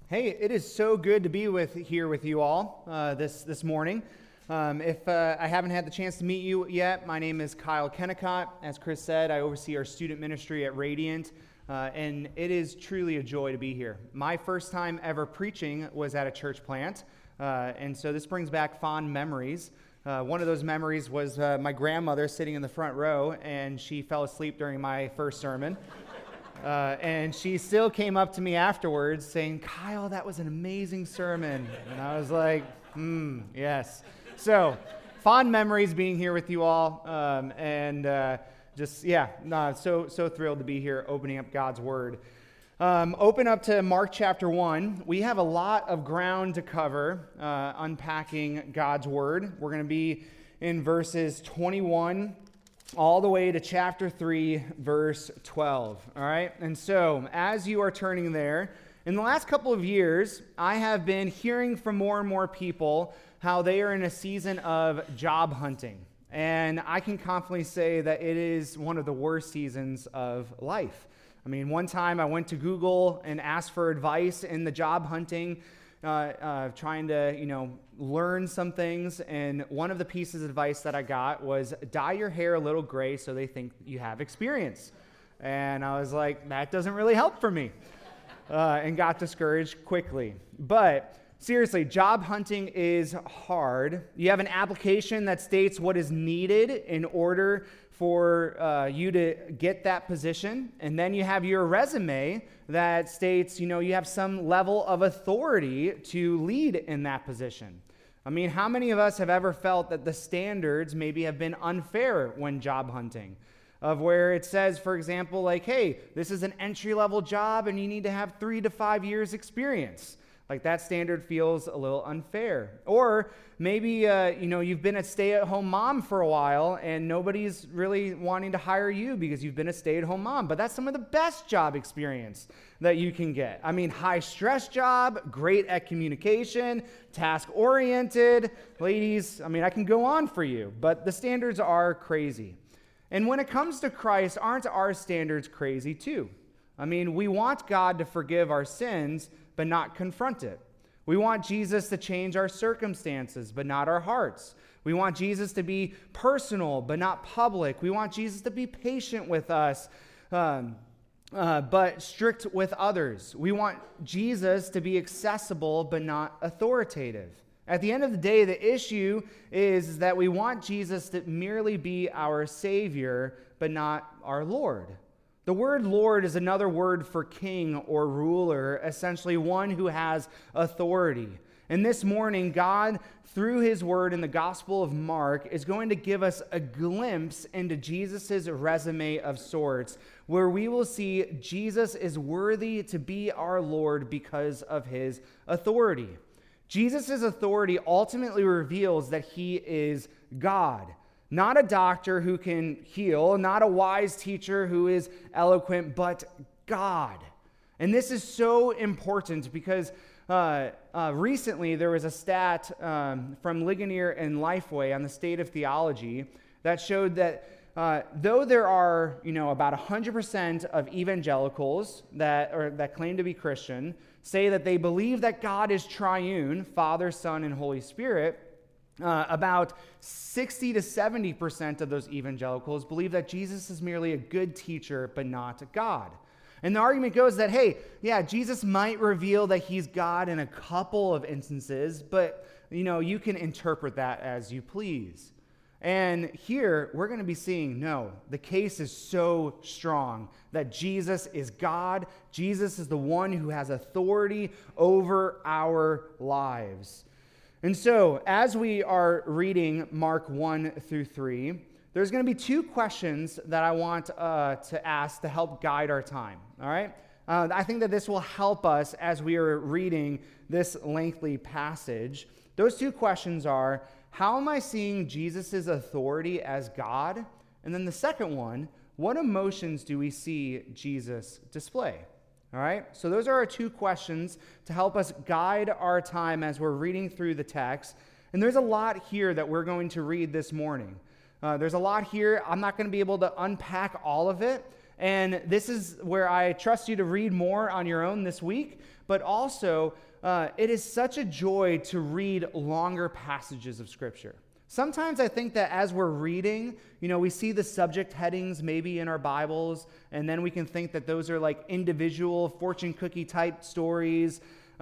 Hey, it is so good to be here with you all this morning. If I haven't had the chance to meet you yet, my name is Kyle Kennicott. As Chris said, I oversee our student ministry at Radiant, and it is truly a joy to be here. My first time ever preaching was at a church plant, and so this brings back fond memories. One of those memories was my grandmother sitting in the front row, and she fell asleep during my first sermon. And she still came up to me afterwards saying, "Kyle, that was an amazing sermon." And I was like, yes. So, fond memories being here with you all. So thrilled to be here opening up God's Word. Open up to Mark chapter 1. We have a lot of ground to cover, unpacking God's Word. We're going to be in verses 21 all the way to chapter 3, verse 12, all right? And so, as you are turning there, in the last couple of years, I have been hearing from more and more people how they are in a season of job hunting. And I can confidently say that it is one of the worst seasons of life. I mean, one time I went to Google and asked for advice in the job hunting, trying to, learn some things, and one of the pieces of advice that I got was dye your hair a little gray so they think you have experience. And I was like, that doesn't really help for me, and got discouraged quickly. But seriously, job hunting is hard. You have an application that states what is needed in order for you to get that position, and then you have your resume that states, you have some level of authority to lead in that position. I mean, how many of us have ever felt that the standards maybe have been unfair when job hunting? Of where it says, for example, like, hey, this is an entry-level job and you need to have 3 to 5 years experience. Like, that standard feels a little unfair. Or maybe, you've been a stay-at-home mom for a while and nobody's really wanting to hire you because you've been a stay-at-home mom. But that's some of the best job experience that you can get. I mean, high-stress job, great at communication, task-oriented. Ladies, I can go on for you, but the standards are crazy. And when it comes to Christ, aren't our standards crazy too? I mean, we want God to forgive our sins, but not confront it. We want Jesus to change our circumstances, but not our hearts. We want Jesus to be personal, but not public. We want Jesus to be patient with us, but strict with others. We want Jesus to be accessible, but not authoritative. At the end of the day, the issue is that we want Jesus to merely be our Savior, but not our Lord. The word Lord is another word for king or ruler, essentially one who has authority. And this morning, God, through his word in the Gospel of Mark, is going to give us a glimpse into Jesus' resume of sorts, where we will see Jesus is worthy to be our Lord because of his authority. Jesus' authority ultimately reveals that he is God. Not a doctor who can heal, not a wise teacher who is eloquent, but God. And this is so important because recently there was a stat from Ligonier and Lifeway on the state of theology that showed that though there are, about 100% of evangelicals that claim to be Christian, say that they believe that God is triune, Father, Son, and Holy Spirit, about 60 to 70% of those evangelicals believe that Jesus is merely a good teacher, but not God. And the argument goes that, hey, yeah, Jesus might reveal that he's God in a couple of instances, but, you can interpret that as you please. And here, we're going to be seeing, no, the case is so strong that Jesus is God. Jesus is the one who has authority over our lives. And so, as we are reading Mark 1 through 3, there's going to be 2 questions that I want to ask to help guide our time, all right? I think that this will help us as we are reading this lengthy passage. Those 2 questions are, how am I seeing Jesus' authority as God? And then the second one, what emotions do we see Jesus display? All right, so those are our 2 questions to help us guide our time as we're reading through the text. And there's a lot here that we're going to read this morning. There's a lot here. I'm not going to be able to unpack all of it. And this is where I trust you to read more on your own this week, but also it is such a joy to read longer passages of Scripture. Sometimes I think that as we're reading, we see the subject headings maybe in our Bibles, and then we can think that those are like individual fortune cookie type stories,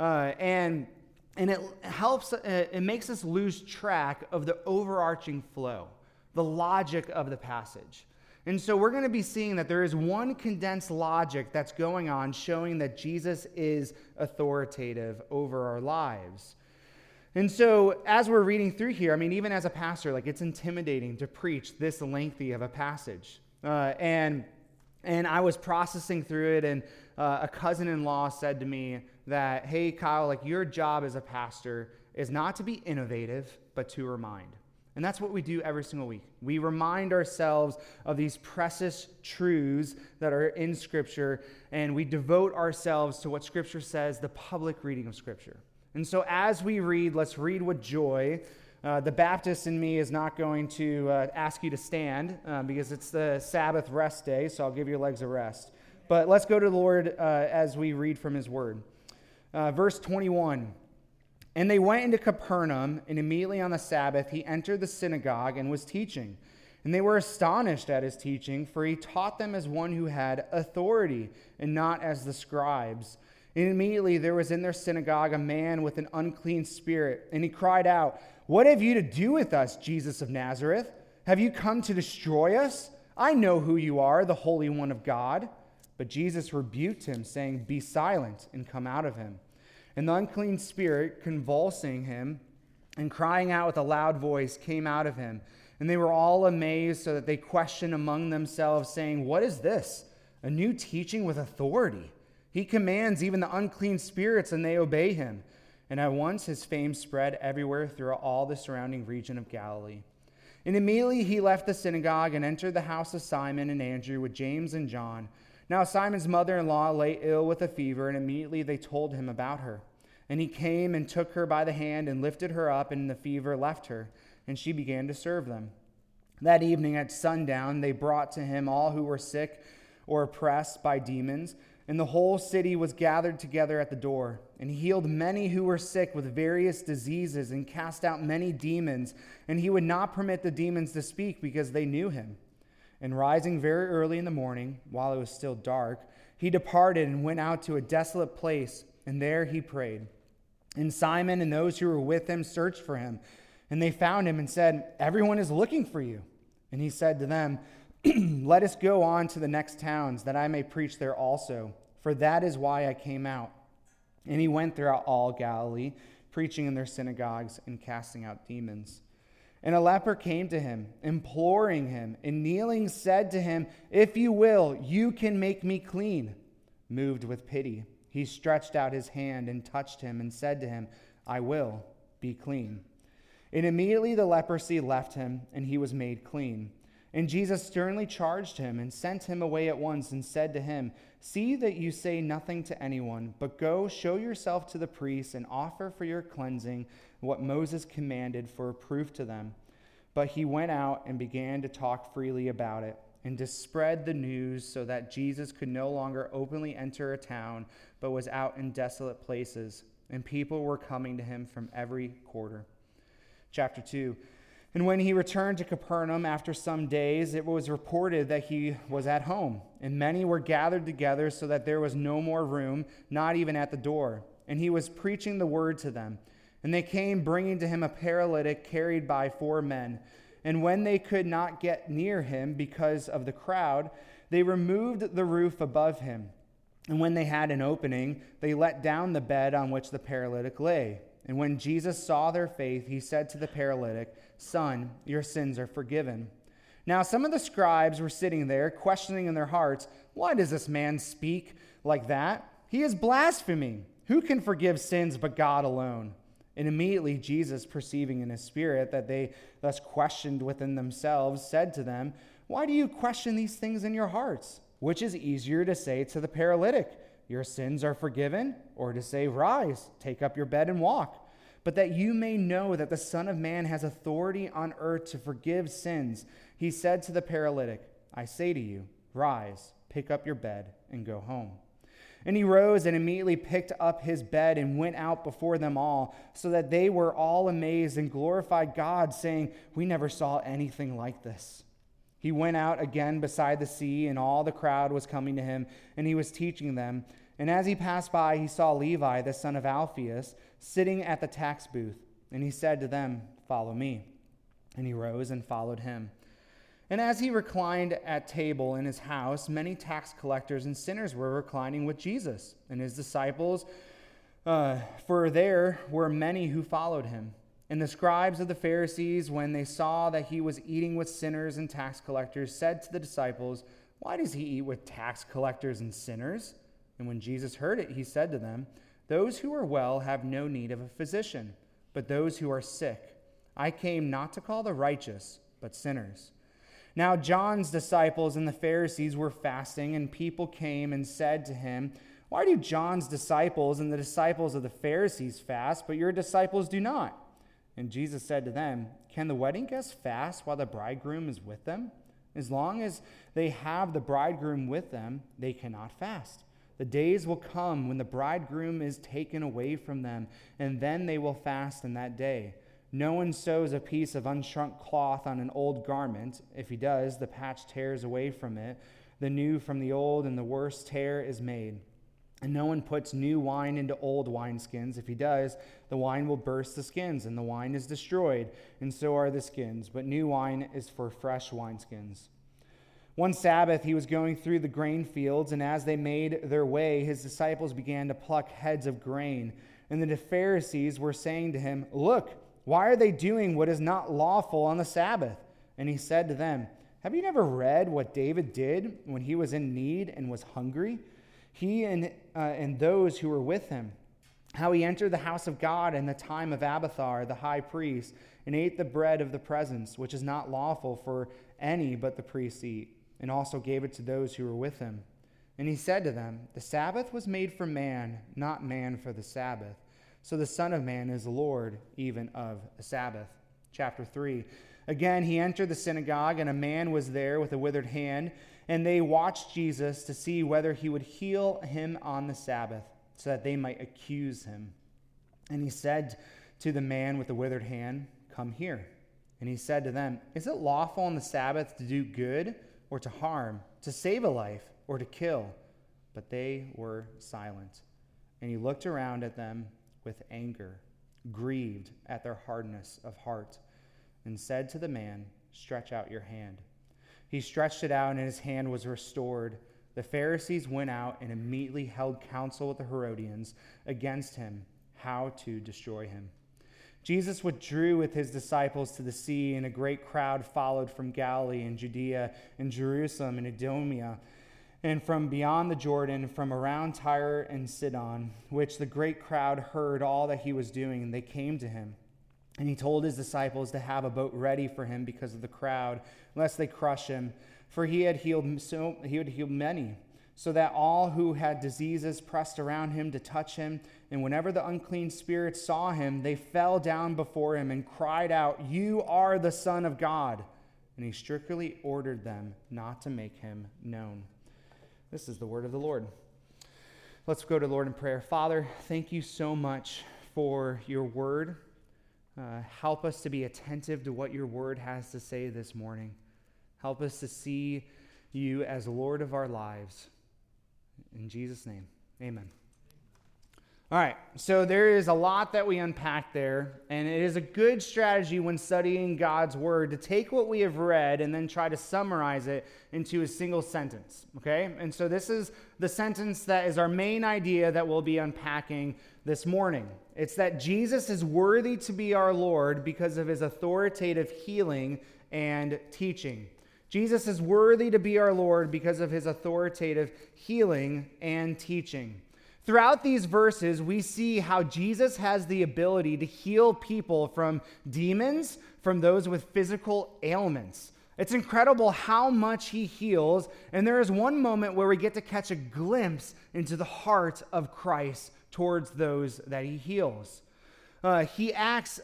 and it helps, it makes us lose track of the overarching flow, the logic of the passage. And so we're going to be seeing that there is one condensed logic that's going on, showing that Jesus is authoritative over our lives. And so as we're reading through here, even as a pastor, it's intimidating to preach this lengthy of a passage. And I was processing through it, and a cousin-in-law said to me that, hey, Kyle, your job as a pastor is not to be innovative, but to remind. And that's what we do every single week. We remind ourselves of these precious truths that are in Scripture, and we devote ourselves to what Scripture says, the public reading of Scripture. And so as we read, let's read with joy. The Baptist in me is not going to ask you to stand because it's the Sabbath rest day, so I'll give your legs a rest. But let's go to the Lord as we read from his word. Verse 21, and they went into Capernaum, and immediately on the Sabbath he entered the synagogue and was teaching. And they were astonished at his teaching, for he taught them as one who had authority, and not as the scribes. And immediately there was in their synagogue a man with an unclean spirit, and he cried out, "What have you to do with us, Jesus of Nazareth? Have you come to destroy us? I know who you are, the Holy One of God." But Jesus rebuked him, saying, "Be silent, and come out of him." And the unclean spirit, convulsing him and crying out with a loud voice, came out of him. And they were all amazed, so that they questioned among themselves, saying, "What is this? A new teaching with authority. He commands even the unclean spirits, and they obey him." And at once his fame spread everywhere throughout all the surrounding region of Galilee. And immediately he left the synagogue and entered the house of Simon and Andrew with James and John. Now Simon's mother-in-law lay ill with a fever, and immediately they told him about her. And he came and took her by the hand and lifted her up, and the fever left her, and she began to serve them. That evening at sundown they brought to him all who were sick or oppressed by demons, and the whole city was gathered together at the door. And he healed many who were sick with various diseases and cast out many demons. And he would not permit the demons to speak because they knew him. And rising very early in the morning, while it was still dark, he departed and went out to a desolate place, and there he prayed. And Simon and those who were with him searched for him. And they found him and said, "Everyone is looking for you." And he said to them, "Let us go on to the next towns, that I may preach there also, for that is why I came out." And he went throughout all Galilee, preaching in their synagogues and casting out demons. And a leper came to him, imploring him, and kneeling said to him, "If you will, you can make me clean." Moved with pity, he stretched out his hand and touched him and said to him, "I will, be clean." And immediately the leprosy left him, and he was made clean. And Jesus sternly charged him and sent him away at once and said to him, "See that you say nothing to anyone, but go show yourself to the priests and offer for your cleansing what Moses commanded for a proof to them." But he went out and began to talk freely about it and to spread the news, so that Jesus could no longer openly enter a town, but was out in desolate places, and people were coming to him from every quarter. Chapter 2. And when he returned to Capernaum after some days, it was reported that he was at home, and many were gathered together so that there was no more room, not even at the door. And he was preaching the word to them. And they came, bringing to him a paralytic carried by 4 men. And when they could not get near him because of the crowd, they removed the roof above him. And when they had an opening, they let down the bed on which the paralytic lay. And when Jesus saw their faith, he said to the paralytic, "Son, your sins are forgiven." Now some of the scribes were sitting there, questioning in their hearts, "Why does this man speak like that? He is blaspheming. Who can forgive sins but God alone?" And immediately Jesus, perceiving in his spirit that they thus questioned within themselves, said to them, "Why do you question these things in your hearts? Which is easier to say to the paralytic, 'Your sins are forgiven,' or to say, 'Rise, take up your bed and walk'? But that you may know that the Son of Man has authority on earth to forgive sins," he said to the paralytic, "I say to you, rise, Pick up your bed and go home." And he rose and immediately picked up his bed and went out before them all, so that they were all amazed and glorified God, saying, "We never saw anything like this." He went out again beside the sea, and all the crowd was coming to him, and he was teaching them. And as he passed by, he saw Levi, the son of Alphaeus, sitting at the tax booth. And he said to them, "Follow me." And he rose and followed him. And as he reclined at table in his house, many tax collectors and sinners were reclining with Jesus and his disciples, for there were many who followed him. And the scribes of the Pharisees, when they saw that he was eating with sinners and tax collectors, said to the disciples, "Why does he eat with tax collectors and sinners?" And when Jesus heard it, he said to them, "Those who are well have no need of a physician, but those who are sick. I came not to call the righteous, but sinners." Now John's disciples and the Pharisees were fasting, and people came and said to him, "Why do John's disciples and the disciples of the Pharisees fast, but your disciples do not?" And Jesus said to them, "Can the wedding guests fast while the bridegroom is with them? As long as they have the bridegroom with them, they cannot fast. The days will come when the bridegroom is taken away from them, and then they will fast in that day. No one sews a piece of unshrunk cloth on an old garment. If he does, the patch tears away from it, the new from the old, and the worse tear is made. And no one puts new wine into old wineskins. If he does, the wine will burst the skins, and the wine is destroyed, and so are the skins. But new wine is for fresh wineskins." One Sabbath he was going through the grain fields, and as they made their way, his disciples began to pluck heads of grain. And the Pharisees were saying to him, "Look, why are they doing what is not lawful on the Sabbath?" And he said to them, "Have you never read what David did when he was in need and was hungry? He and those who were with him, how he entered the house of God in the time of Abiathar the high priest, and ate the bread of the presence, which is not lawful for any but the priests eat, and also gave it to those who were with him. And he said to them, the Sabbath was made for man, not man for the Sabbath. So the Son of Man is Lord even of the Sabbath." Chapter 3. Again, he entered the synagogue, and a man was there with a withered hand, and they watched Jesus to see whether he would heal him on the Sabbath, so that they might accuse him. And he said to the man with the withered hand, "Come here." And he said to them, "Is it lawful on the Sabbath to do good or to harm, to save a life or to kill?" But they were silent. And he looked around at them with anger, grieved at their hardness of heart, and said to the man, "Stretch out your hand." He stretched it out, and his hand was restored. The Pharisees went out and immediately held counsel with the Herodians against him, how to destroy him. Jesus withdrew with his disciples to the sea, and a great crowd followed from Galilee and Judea and Jerusalem and Idumea, and from beyond the Jordan, from around Tyre and Sidon, which the great crowd heard all that he was doing, and they came to him. And he told his disciples to have a boat ready for him because of the crowd, lest they crush him, for he had healed many, so that all who had diseases pressed around him to touch him. And whenever the unclean spirits saw him, they fell down before him and cried out, "You are the Son of God." And he strictly ordered them not to make him known. This is the word of the Lord. Let's go to the Lord in prayer. Father, thank you so much for your word. Help us to be attentive to what your word has to say this morning. Help us to see you as Lord of our lives. In Jesus' name, amen. All right, so there is a lot that we unpack there, and it is a good strategy when studying God's word to take what we have read and then try to summarize it into a single sentence, okay? And so this is the sentence that is our main idea that we'll be unpacking this morning. It's that Jesus is worthy to be our Lord because of his authoritative healing and teaching. Jesus is worthy to be our Lord because of his authoritative healing and teaching. Throughout these verses, we see how Jesus has the ability to heal people from demons, from those with physical ailments. It's incredible how much he heals, and there is one moment where we get to catch a glimpse into the heart of Christ towards those that he heals. His acts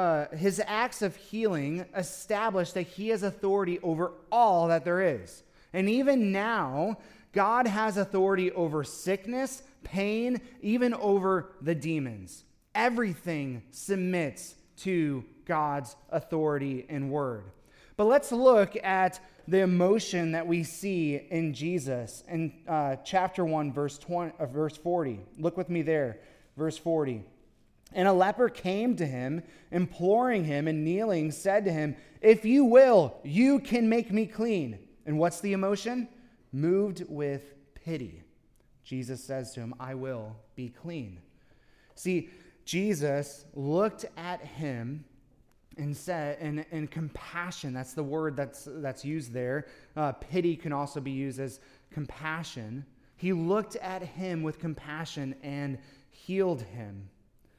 of healing establish that he has authority over all that there is. And even now, God has authority over sickness, pain, even over the demons. Everything submits to God's authority and word. But let's look at the emotion that we see in Jesus in chapter 1, verse 40. Look with me there, verse 40. And a leper came to him, imploring him, and kneeling, said to him, "If you will, you can make me clean." And what's the emotion? Moved with pity. Jesus says to him, "I will be clean." See, Jesus looked at him and said, and compassion, that's the word that's used there. Pity can also be used as compassion. He looked at him with compassion and healed him.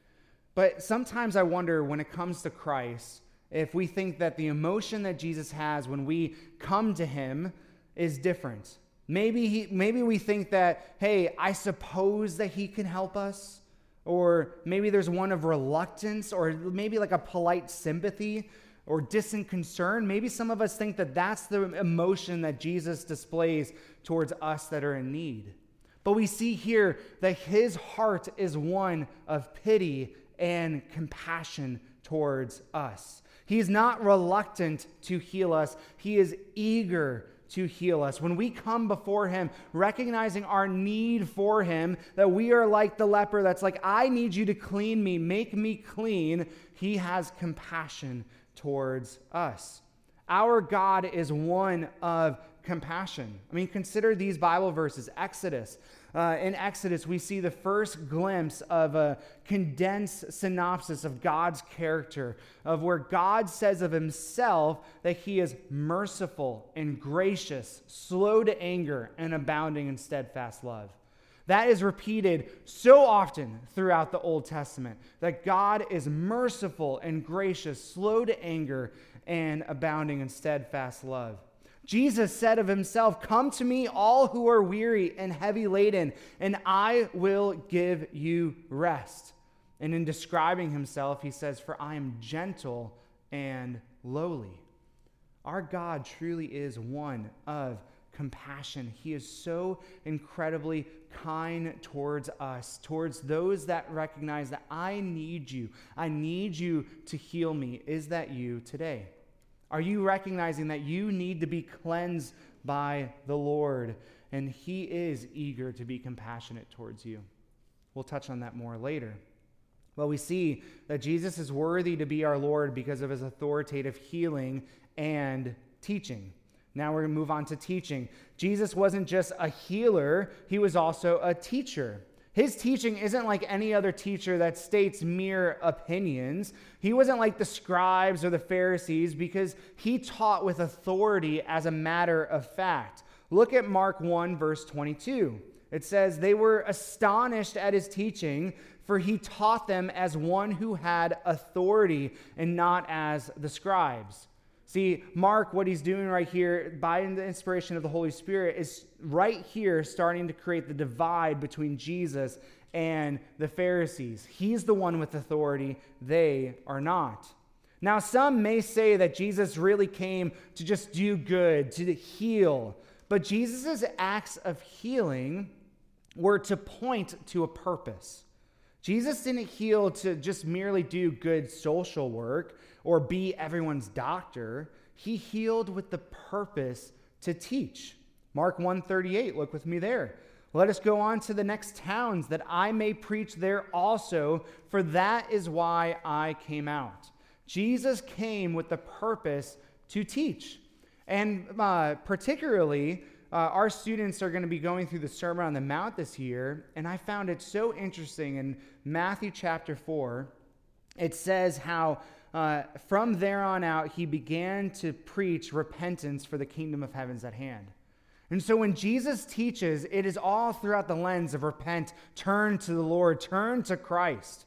But sometimes I wonder, when it comes to Christ, if we think that the emotion that Jesus has when we come to him is different. Maybe we think that, hey, I suppose that he can help us. Or maybe there's one of reluctance, or maybe like a polite sympathy or distant concern. Maybe some of us think that that's the emotion that Jesus displays towards us that are in need. But we see here that his heart is one of pity and compassion towards us. He is not reluctant to heal us. He is eager to heal us. When we come before him, recognizing our need for him, that we are like the leper that's like, "I need you to clean me, make me clean," he has compassion towards us. Our God is one of compassion. I mean, consider these Bible verses. Exodus. In Exodus, we see the first glimpse of a condensed synopsis of God's character, of where God says of himself that he is merciful and gracious, slow to anger, and abounding in steadfast love. That is repeated so often throughout the Old Testament, that God is merciful and gracious, slow to anger, and abounding in steadfast love. Jesus said of himself, "Come to me, all who are weary and heavy laden, and I will give you rest." And in describing himself, he says, "For I am gentle and lowly." Our God truly is one of compassion. He is so incredibly kind towards us, towards those that recognize that I need you. I need you to heal me. Is that you today? Are you recognizing that you need to be cleansed by the Lord? And he is eager to be compassionate towards you. We'll touch on that more later. Well, we see that Jesus is worthy to be our Lord because of his authoritative healing and teaching. Now we're going to move on to teaching. Jesus wasn't just a healer, he was also a teacher. His teaching isn't like any other teacher that states mere opinions. He wasn't like the scribes or the Pharisees because he taught with authority as a matter of fact. Look at Mark 1, verse 22. It says, "They were astonished at his teaching, for he taught them as one who had authority and not as the scribes." See, Mark, what he's doing right here, by the inspiration of the Holy Spirit, is right here starting to create the divide between Jesus and the Pharisees. He's the one with authority. They are not. Now, some may say that Jesus really came to just do good, to heal. But Jesus' acts of healing were to point to a purpose. Jesus didn't heal to just merely do good social work or be everyone's doctor. He healed with the purpose to teach. Mark 1:38, look with me there. "Let us go on to the next towns, that I may preach there also, for that is why I came out." Jesus came with the purpose to teach. And particularly, our students are going to be going through the Sermon on the Mount this year, and I found it so interesting. In Matthew chapter 4, it says how from there on out, he began to preach repentance, for the kingdom of heaven is at hand. And so when Jesus teaches, it is all throughout the lens of repent, turn to the Lord, turn to Christ.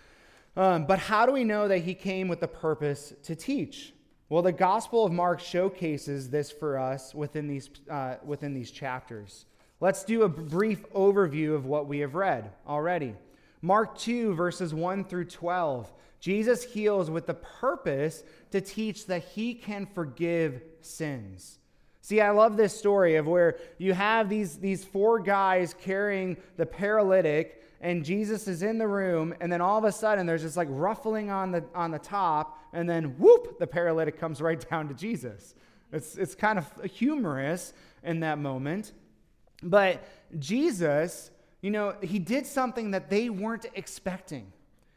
But how do we know that he came with the purpose to teach? Well, the Gospel of Mark showcases this for us within these chapters. Let's do a brief overview of what we have read already. Mark 2, verses 1 through 12. Jesus heals with the purpose to teach that he can forgive sins. See, I love this story of where you have these four guys carrying the paralytic, and Jesus is in the room, and then all of a sudden there's just like ruffling on the top, and then whoop, the paralytic comes right down to Jesus. It's kind of humorous in that moment. But Jesus, he did something that they weren't expecting.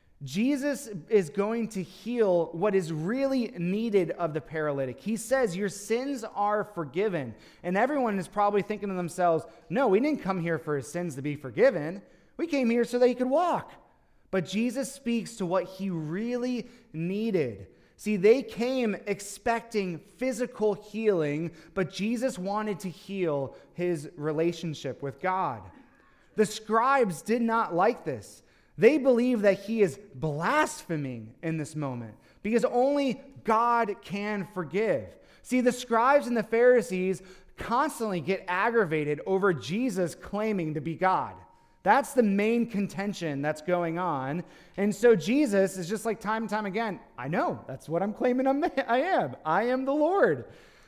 Jesus is going to heal what is really needed of the paralytic. He says, your sins are forgiven. And everyone is probably thinking to themselves, no, we didn't come here for his sins to be forgiven. We came here so that he could walk. But Jesus speaks to what he really needed. See, they came expecting physical healing, but Jesus wanted to heal his relationship with God. The scribes did not like this. They believe that he is blaspheming in this moment because only God can forgive. See, the scribes and the Pharisees constantly get aggravated over Jesus claiming to be God. That's the main contention that's going on. And so Jesus is just like time and time again, I know, that's what I'm claiming I am. I am the Lord.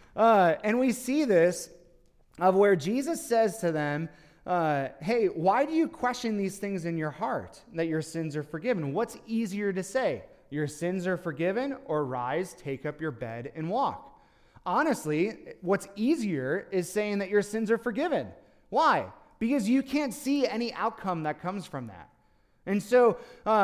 And we see this of where Jesus says to them, hey, why do you question these things in your heart, that your sins are forgiven? What's easier to say? Your sins are forgiven, or rise, take up your bed, and walk? Honestly, what's easier is saying that your sins are forgiven. Why? Because you can't see any outcome that comes from that. And so,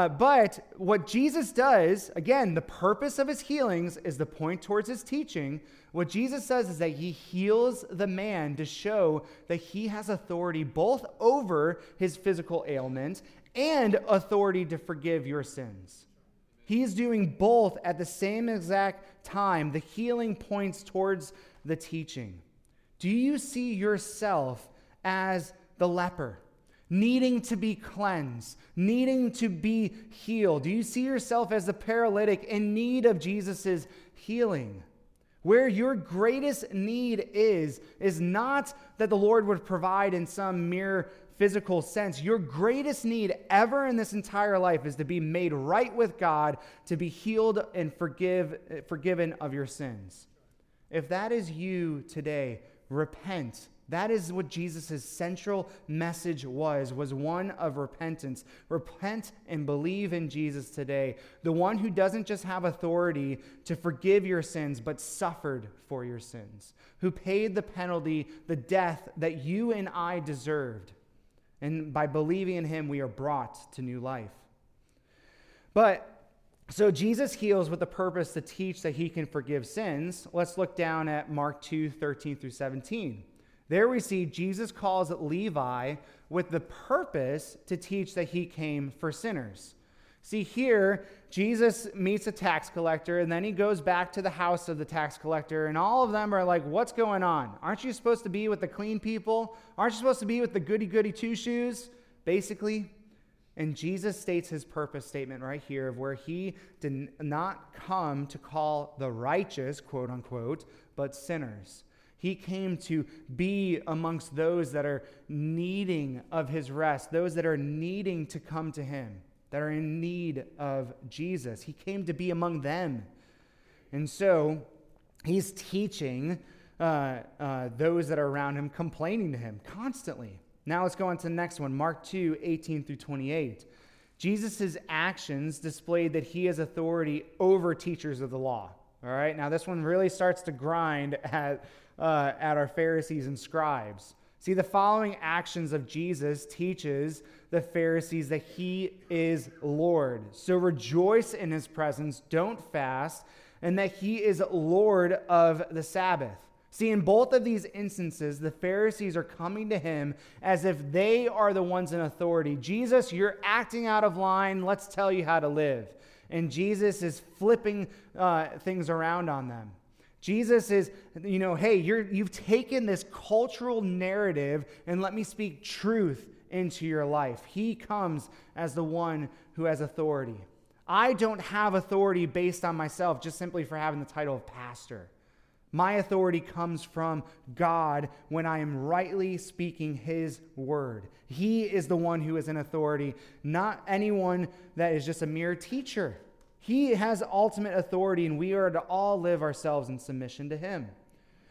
but what Jesus does, again, the purpose of his healings is the point towards his teaching. What Jesus does is that he heals the man to show that he has authority both over his physical ailment and authority to forgive your sins. He's doing both at the same exact time. The healing points towards the teaching. Do you see yourself as the leper, needing to be cleansed, needing to be healed? Do you see yourself as the paralytic in need of Jesus' healing? Where your greatest need is not that the Lord would provide in some mere physical sense. Your greatest need ever in this entire life is to be made right with God, to be healed and forgiven of your sins. If that is you today, repent. That is what Jesus' central message was one of repentance. Repent and believe in Jesus today, the one who doesn't just have authority to forgive your sins, but suffered for your sins, who paid the penalty, the death that you and I deserved. And by believing in him, we are brought to new life. So Jesus heals with the purpose to teach that he can forgive sins. Let's look down at Mark 2:13-17. There we see Jesus calls Levi with the purpose to teach that he came for sinners. See, here, Jesus meets a tax collector, and then he goes back to the house of the tax collector, and all of them are like, what's going on? Aren't you supposed to be with the clean people? Aren't you supposed to be with the goody-goody two-shoes? Basically. And Jesus states his purpose statement right here of where he did not come to call the righteous, quote unquote, but sinners. He came to be amongst those that are needing of his rest, those that are needing to come to him, that are in need of Jesus. He came to be among them. And so he's teaching those that are around him, complaining to him constantly. Now let's go on to the next one, Mark 2:18-28. Jesus' actions displayed that he has authority over teachers of the law. All right, now this one really starts to grind at our Pharisees and scribes. See, the following actions of Jesus teaches the Pharisees that he is Lord. So rejoice in his presence, don't fast, and that he is Lord of the Sabbath. See, in both of these instances, the Pharisees are coming to him as if they are the ones in authority. Jesus, you're acting out of line. Let's tell you how to live. And Jesus is flipping things around on them. Jesus is, hey, you've taken this cultural narrative and let me speak truth into your life. He comes as the one who has authority. I don't have authority based on myself just simply for having the title of pastor. My authority comes from God when I am rightly speaking his word. He is the one who is in authority, not anyone that is just a mere teacher. He has ultimate authority, and we are to all live ourselves in submission to him.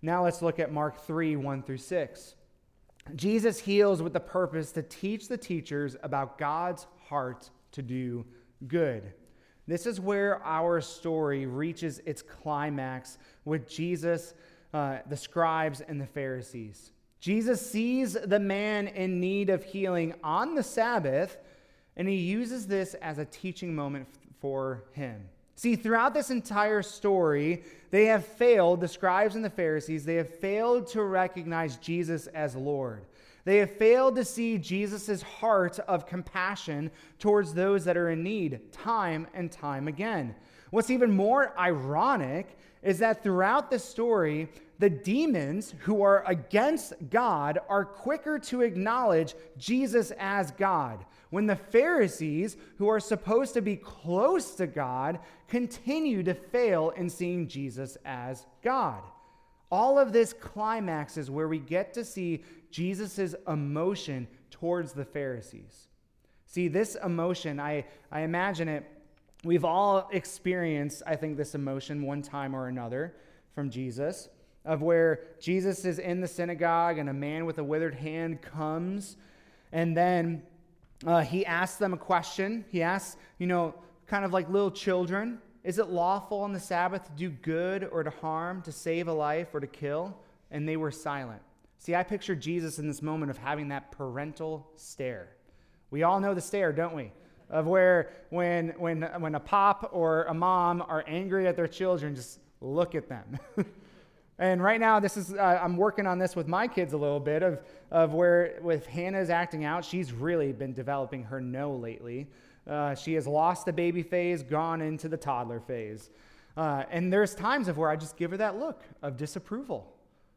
Now let's look at Mark 3, 1 through 6. Jesus heals with the purpose to teach the teachers about God's heart to do good. This is where our story reaches its climax with Jesus, the scribes, and the Pharisees. Jesus sees the man in need of healing on the Sabbath, and he uses this as a teaching moment for him. See, throughout this entire story, they have failed, the scribes and the Pharisees, they have failed to recognize Jesus as Lord. They have failed to see Jesus' heart of compassion towards those that are in need time and time again. What's even more ironic is that throughout the story, the demons who are against God are quicker to acknowledge Jesus as God, when the Pharisees, who are supposed to be close to God, continue to fail in seeing Jesus as God. All of this climaxes where we get to see Jesus' emotion towards the Pharisees. See, this emotion, I imagine it, we've all experienced, I think, this emotion one time or another from Jesus, of where Jesus is in the synagogue and a man with a withered hand comes, and then he asks them a question. He asks, kind of like little children, is it lawful on the Sabbath to do good or to harm, to save a life or to kill? And they were silent. See, I picture Jesus in this moment of having that parental stare. We all know the stare, don't we? Of where when a pop or a mom are angry at their children, just look at them. And right now, this is I'm working on this with my kids a little bit of where with Hannah's acting out, she's really been developing her no lately. She has lost the baby phase, gone into the toddler phase. And there's times of where I just give her that look of disapproval.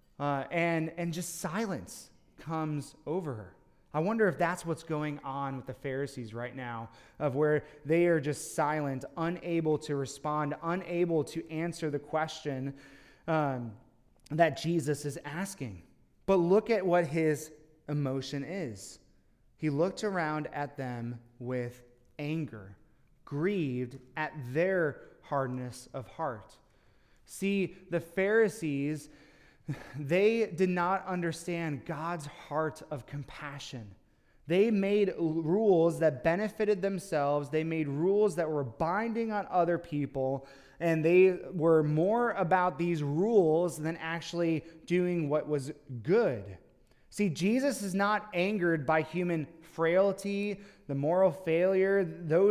And just silence comes over her. I wonder if that's what's going on with the Pharisees right now, of where they are just silent, unable to respond, unable to answer the question that Jesus is asking. But look at what his emotion is. He looked around at them with anger, grieved at their hardness of heart. See, the Pharisees, they did not understand God's heart of compassion. They made rules that benefited themselves. They made rules that were binding on other people, and they were more about these rules than actually doing what was good. See, Jesus is not angered by human frailty, the moral failure.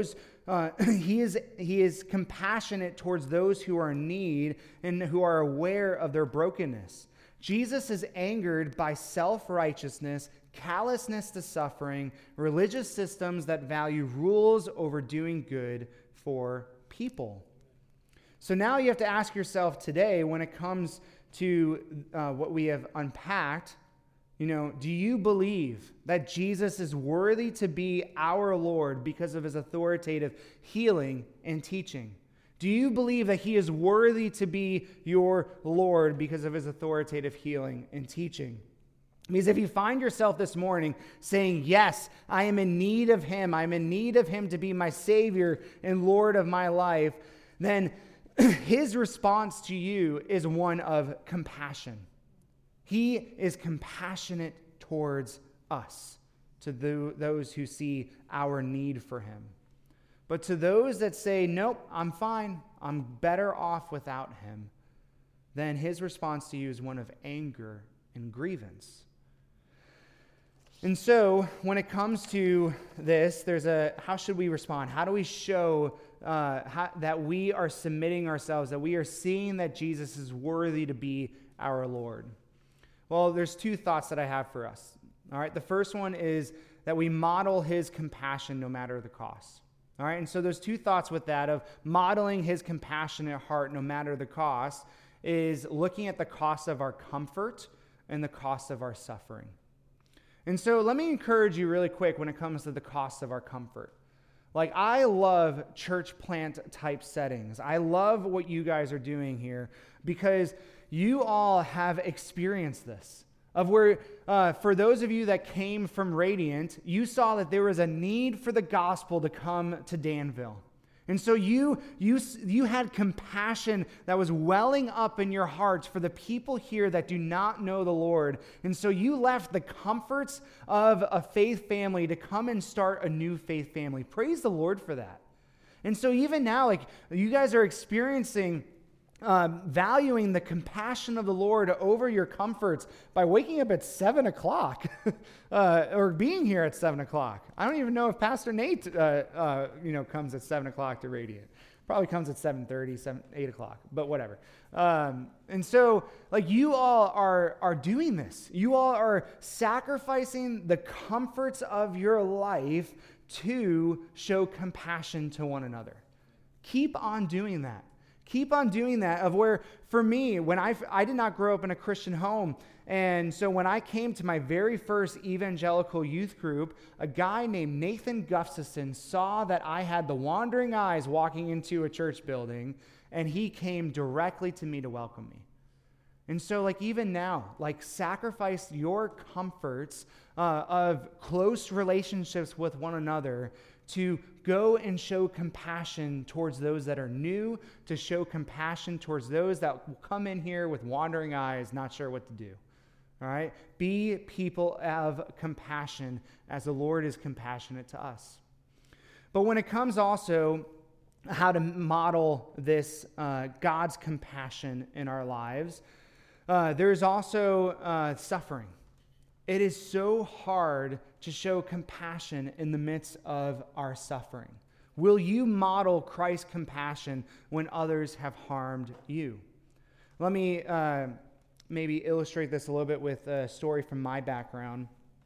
He is compassionate towards those who are in need and who are aware of their brokenness. Jesus is angered by self-righteousness, callousness to suffering, religious systems that value rules over doing good for people. So now you have to ask yourself today, when it comes to what we have unpacked, do you believe that Jesus is worthy to be our Lord because of his authoritative healing and teaching? Do you believe that he is worthy to be your Lord because of his authoritative healing and teaching? Because if you find yourself this morning saying, yes, I am in need of him, I'm in need of him to be my Savior and Lord of my life, then his response to you is one of compassion. He is compassionate towards us, to those who see our need for him. But to those that say, nope, I'm fine, I'm better off without him, then his response to you is one of anger and grievance. And so when it comes to this, how should we respond? How do we show that we are submitting ourselves, that we are seeing that Jesus is worthy to be our Lord? Well, there's two thoughts that I have for us. All right, the first one is that we model his compassion no matter the cost. All right, and so there's two thoughts with that of modeling his compassionate heart no matter the cost is looking at the cost of our comfort and the cost of our suffering. And so let me encourage you really quick when it comes to the cost of our comfort. Like, I love church plant type settings. I love what you guys are doing here because you all have experienced this. Of where, for those of you that came from Radiant, you saw that there was a need for the gospel to come to Danville. And so you had compassion that was welling up in your hearts for the people here that do not know the Lord. And so you left the comforts of a faith family to come and start a new faith family. Praise the Lord for that. And so even now, like, you guys are experiencing valuing the compassion of the Lord over your comforts by waking up at 7 o'clock or being here at 7 o'clock. I don't even know if Pastor Nate comes at 7 o'clock to Radiant. Probably comes at 7:30, 8 o'clock, but whatever. And so, like, you all are doing this. You all are sacrificing the comforts of your life to show compassion to one another. Keep on doing that. Keep on doing that. Of where, for me, when I did not grow up in a Christian home, and so when I came to my very first evangelical youth group, a guy named Nathan Gustafson saw that I had the wandering eyes walking into a church building, and he came directly to me to welcome me. And so, like, even now, like, sacrifice your comforts of close relationships with one another to go and show compassion towards those that are new, to show compassion towards those that will come in here with wandering eyes, not sure what to do. All right? Be people of compassion as the Lord is compassionate to us. But when it comes also how to model this God's compassion in our lives, there's also suffering. It is so hard to show compassion in the midst of our suffering. Will you model Christ's compassion when others have harmed you? Let me maybe illustrate this a little bit with a story from my background.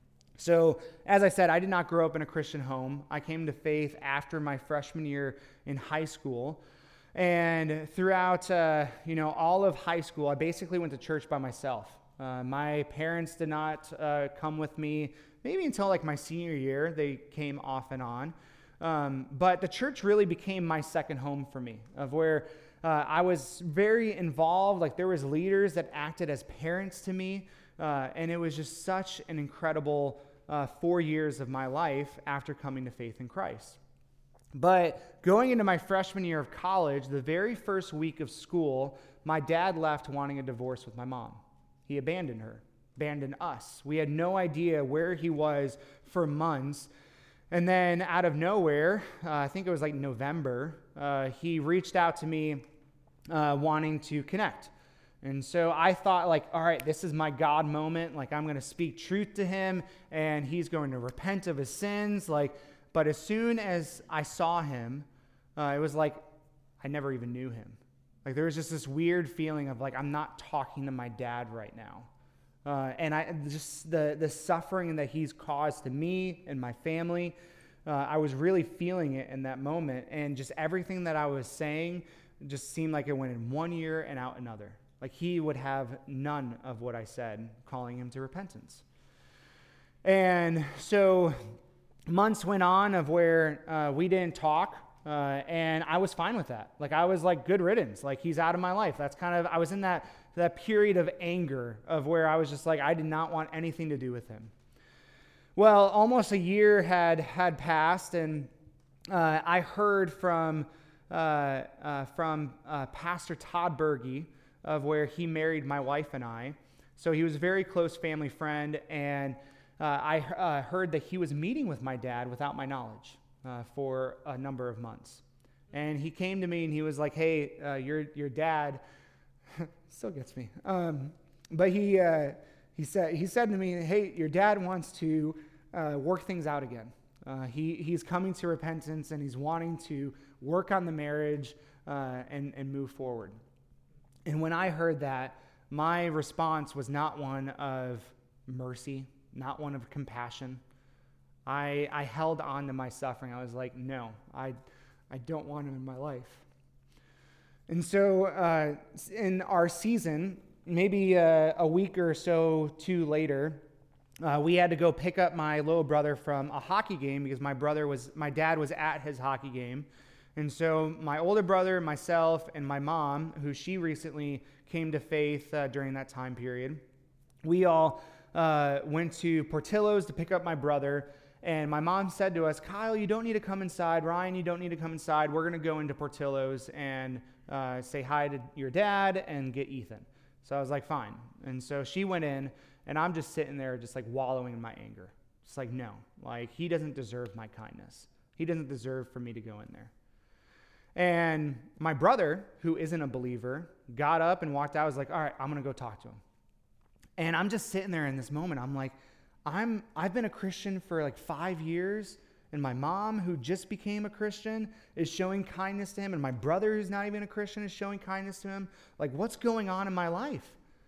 So, as I said, I did not grow up in a Christian home. I came to faith after my freshman year in high school. And throughout, all of high school, I basically went to church by myself. My parents did not come with me maybe until like my senior year. They came off and on. But the church really became my second home for me, of where I was very involved. Like, there was leaders that acted as parents to me. And it was just such an incredible 4 years of my life after coming to faith in Christ. But going into my freshman year of college, the very first week of school, my dad left wanting a divorce with my mom. He abandoned her, abandoned us. We had no idea where he was for months. And then out of nowhere, I think it was like November, he reached out to me wanting to connect. And so I thought, like, all right, this is my God moment. Like, I'm going to speak truth to him, and he's going to repent of his sins. Like, but as soon as I saw him, it was like I never even knew him. Like, there was just this weird feeling of, like, I'm not talking to my dad right now. And I just the suffering that he's caused to me and my family, I was really feeling it in that moment. And just everything that I was saying just seemed like it went in one ear and out another. Like, he would have none of what I said, calling him to repentance. And so months went on of where we didn't talk. And I was fine with that. Like, I was like, good riddance. Like, he's out of my life. That's kind of, I was in that period of anger of where I was just like, I did not want anything to do with him. Well, almost a year had passed, and I heard from Pastor Todd Berge of where he married my wife and I. So he was a very close family friend, and I heard that he was meeting with my dad without my knowledge. For a number of months. And he came to me and he was like, hey, your dad still gets me. But he said to me, hey, your dad wants to work things out again. He's coming to repentance, and he's wanting to work on the marriage and move forward. And when I heard that, my response was not one of mercy, not one of compassion. I held on to my suffering. I was like, no, I don't want him in my life. And so in our season, maybe a week or so two later, we had to go pick up my little brother from a hockey game because my dad was at his hockey game. And so my older brother, myself, and my mom, who she recently came to faith during that time period, we all went to Portillo's to pick up my brother. And my mom said to us, Kyle, you don't need to come inside. Ryan, you don't need to come inside. We're going to go into Portillo's and say hi to your dad and get Ethan. So I was like, fine. And so she went in, and I'm just sitting there just like wallowing in my anger. Just like, no, like he doesn't deserve my kindness. He doesn't deserve for me to go in there. And my brother, who isn't a believer, got up and walked out. I was like, all right, I'm going to go talk to him. And I'm just sitting there in this moment. I'm like, I've been a Christian for like 5 years, and my mom, who just became a Christian, is showing kindness to him, and my brother, who's not even a Christian, is showing kindness to him. Like, what's going on in my life?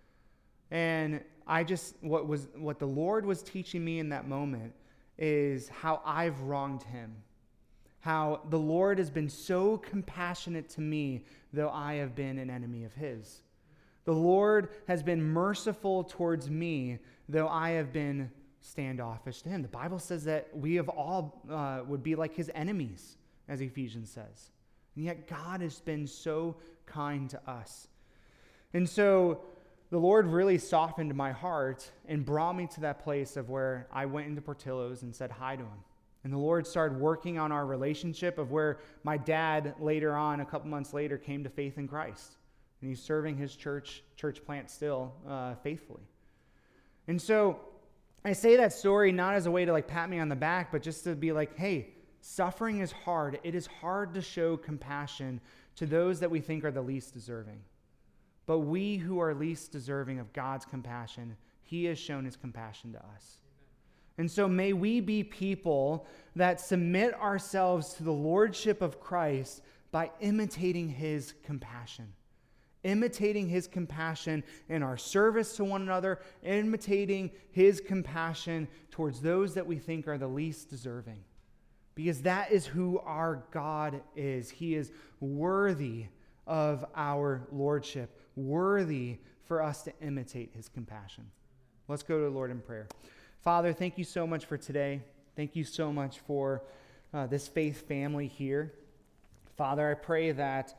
And what the Lord was teaching me in that moment is how I've wronged him. How the Lord has been so compassionate to me, though I have been an enemy of his. The Lord has been merciful towards me, though I have been standoffish to him. The Bible says that we have all would be like his enemies, as Ephesians says. And yet God has been so kind to us. And so the Lord really softened my heart and brought me to that place of where I went into Portillo's and said hi to him. And the Lord started working on our relationship, of where my dad later on, a couple months later, came to faith in Christ. And he's serving his church plant still faithfully. And so I say that story not as a way to like pat me on the back, but just to be like, hey, suffering is hard. It is hard to show compassion to those that we think are the least deserving. But we who are least deserving of God's compassion, he has shown his compassion to us. And so may we be people that submit ourselves to the lordship of Christ by imitating his compassion. Imitating his compassion in our service to one another, imitating his compassion towards those that we think are the least deserving. Because that is who our God is. He is worthy of our lordship, worthy for us to imitate his compassion. Let's go to the Lord in prayer. Father, thank you so much for today. Thank you so much for this faith family here. Father, I pray that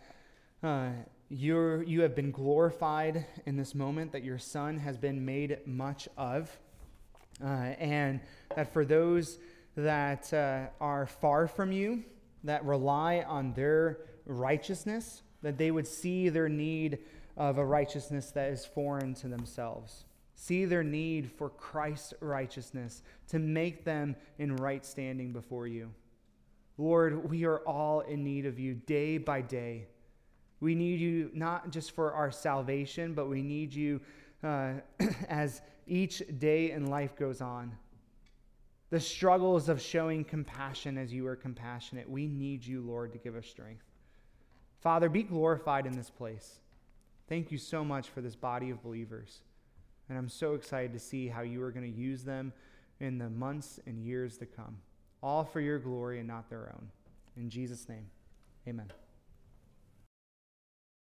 you have been glorified in this moment, that your Son has been made much of, and that for those that are far from you, that rely on their righteousness, that they would see their need of a righteousness that is foreign to themselves. See their need for Christ's righteousness to make them in right standing before you. Lord, we are all in need of you day by day. We need you not just for our salvation, but we need you as each day in life goes on. The struggles of showing compassion as you are compassionate. We need you, Lord, to give us strength. Father, be glorified in this place. Thank you so much for this body of believers. And I'm so excited to see how you are going to use them in the months and years to come. All for your glory and not their own. In Jesus' name, amen.